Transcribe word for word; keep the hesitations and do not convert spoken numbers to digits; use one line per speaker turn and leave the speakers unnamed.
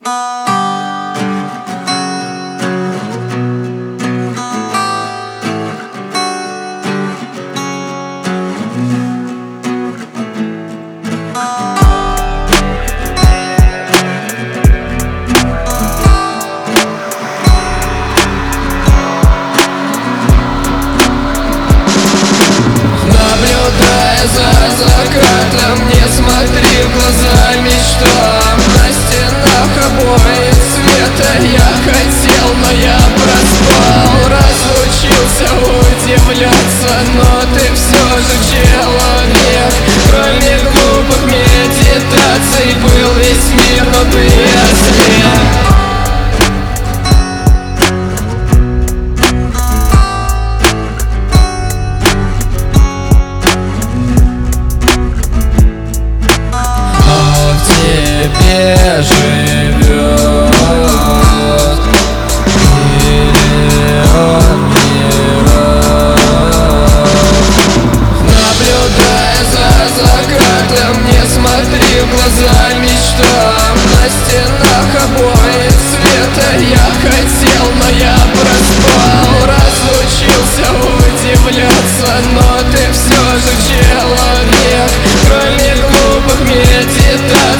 За закатом не смотри в глаза мечтам. На стенах обои цвета я хотел, но я проспал. Разучился удивляться, но ты все же человек. Кроме глупых медитаций был весь мир, но ты ослеп. Тебе живет миллион миров. Наблюдая за закатом, не смотри в глаза мечтам. На стенах обои цвета я хотел, но я проспал. Разучился удивляться, но ты все же человек. Кроме глупых медитаций